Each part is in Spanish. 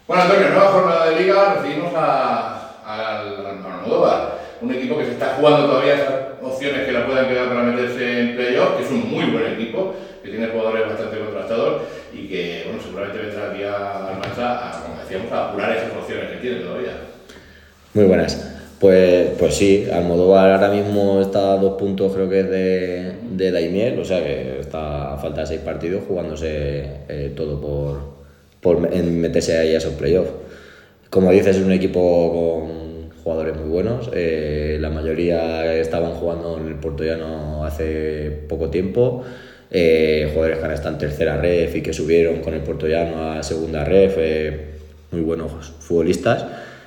Bueno, Antonio, nueva jornada de liga, recibimos al Almodóvar, un equipo que se está jugando todavía esas opciones que la puedan quedar para meterse en playoff, que es un muy buen equipo, que tiene jugadores bastante contrastados y que, bueno, seguramente vendrá aquí a Almansa, como decíamos, a apurar esas opciones que tiene todavía. Muy buenas. Pues sí, Almodóvar ahora mismo está a 2 puntos, creo que es de Daimiel, o sea que está a falta de 6 partidos jugándose todo en meterse ahí a esos playoffs. Como dices, es un equipo con jugadores muy buenos, la mayoría estaban jugando en el Puertollano hace poco tiempo, jugadores que ahora están en tercera ref y que subieron con el Puertollano a segunda ref, muy buenos futbolistas.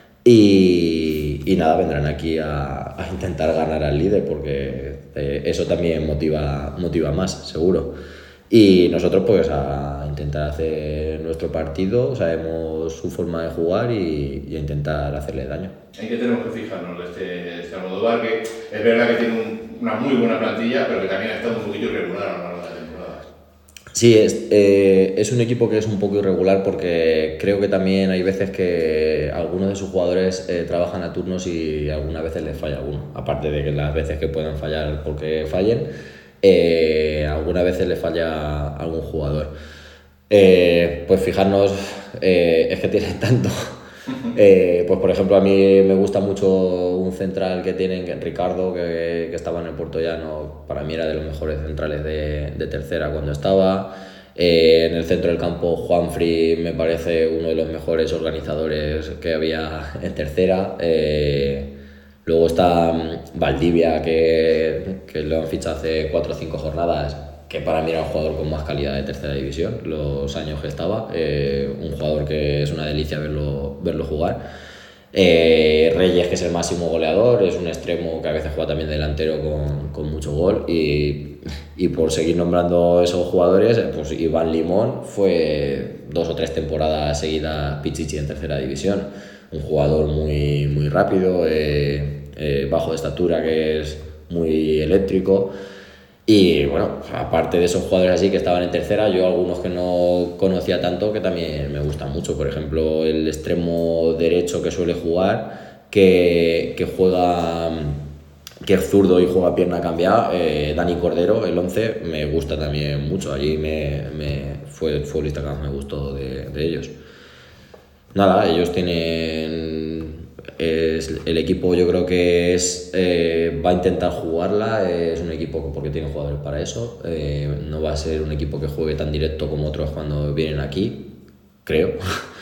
Y nada, vendrán aquí a intentar ganar al líder porque eso también motiva más, seguro. Y nosotros pues a intentar hacer nuestro partido, sabemos su forma de jugar y a intentar hacerle daño. ¿En qué tenemos que fijarnos de este Almodóvar? Que es verdad que tiene una muy buena plantilla, pero que también ha estado un poquito irregular a lo largo de la temporada. Sí, es un equipo que es un poco irregular porque creo que también hay veces que algunos de sus jugadores trabajan a turnos y algunas veces les falla alguno. Aparte de que las veces que puedan fallar porque fallen, algunas veces les falla algún jugador. Pues fijarnos, es que tienen tanto. Pues por ejemplo a mí me gusta mucho un central que tienen, Ricardo, que estaba en el Puertollano. Para mí era de los mejores centrales de tercera cuando estaba. En el centro del campo Juanfri me parece uno de los mejores organizadores que había en tercera. Luego está Valdivia, que lo han fichado hace 4 o 5 jornadas, que para mí era un jugador con más calidad de tercera división, los años que estaba. Un jugador que es una delicia verlo jugar. Reyes, que es el máximo goleador, es un extremo que a veces juega también delantero con mucho gol. Y por seguir nombrando esos jugadores, pues Iván Limón fue 2 o 3 temporadas seguidas Pichichi en tercera división. Un jugador muy, muy rápido, bajo de estatura, que es muy eléctrico. Y bueno, aparte de esos jugadores así que estaban en tercera, yo algunos que no conocía tanto que también me gustan mucho. Por ejemplo, el extremo derecho que suele jugar, que juega, que es zurdo y juega pierna cambiada, Dani Cordero, el 11, me gusta también mucho. Allí fue el futbolista que más me gustó de ellos. Nada, ellos tienen... el equipo yo creo que va a intentar jugarla, es un equipo porque tiene jugadores para eso, no va a ser un equipo que juegue tan directo como otros cuando vienen aquí, creo.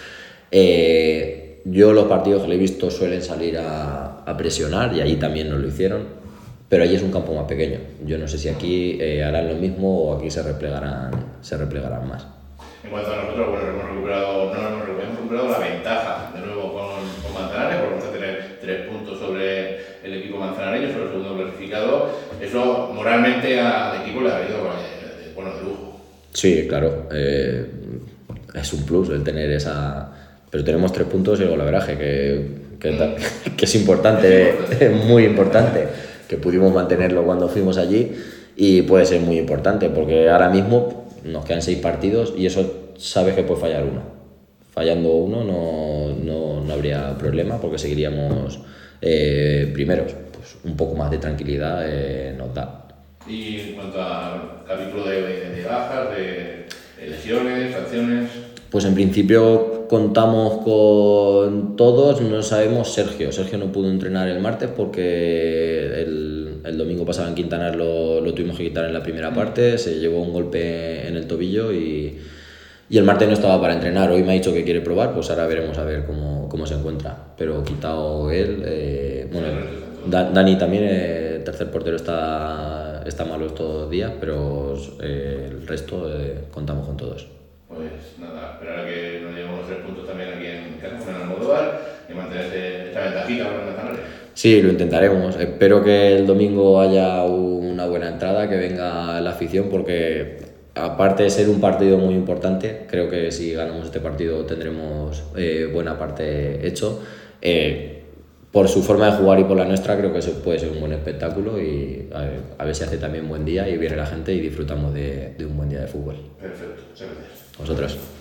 Yo los partidos que le he visto suelen salir a presionar y allí también nos lo hicieron, pero allí es un campo más pequeño. Yo no sé si aquí harán lo mismo o aquí se replegarán más. En cuanto a nosotros, bueno, hemos recuperado la ventaja de nuevo con Manzanares, porque vamos a tener 3 puntos sobre el equipo manzanareño, sobre el segundo clasificado. Eso moralmente al equipo le ha venido de lujo. Sí, claro, es un plus el tener esa... Pero tenemos 3 puntos y el golaveraje, que es importante, es muy importante, que pudimos mantenerlo cuando fuimos allí y puede ser muy importante porque ahora mismo nos quedan 6 partidos y eso sabes que puede fallar uno. Fallando uno no habría problema porque seguiríamos primeros. Pues un poco más de tranquilidad nos da. Y en cuanto al capítulo de bajas, de lesiones, sanciones... Pues en principio contamos con todos, no sabemos Sergio. Sergio no pudo entrenar el martes porque el domingo pasado en Quintanar lo tuvimos que quitar en la primera parte, se llevó un golpe en el tobillo y el martes no estaba para entrenar. Hoy me ha dicho que quiere probar, pues ahora veremos a ver cómo se encuentra. Pero quitado él, Dani también, el tercer portero está malo estos días, pero el resto contamos con todos. Pues nada, esperar a que nos llevemos los 3 puntos también aquí en casa, en Almodóvar, y mantener esta ventajita para Manzanares. Sí, lo intentaremos. Espero que el domingo haya una buena entrada, que venga la afición, porque aparte de ser un partido muy importante, creo que si ganamos este partido tendremos buena parte hecho. Por su forma de jugar y por la nuestra, creo que eso puede ser un buen espectáculo y a ver si hace también buen día y viene la gente y disfrutamos de un buen día de fútbol. Perfecto, muchas gracias. Vosotros.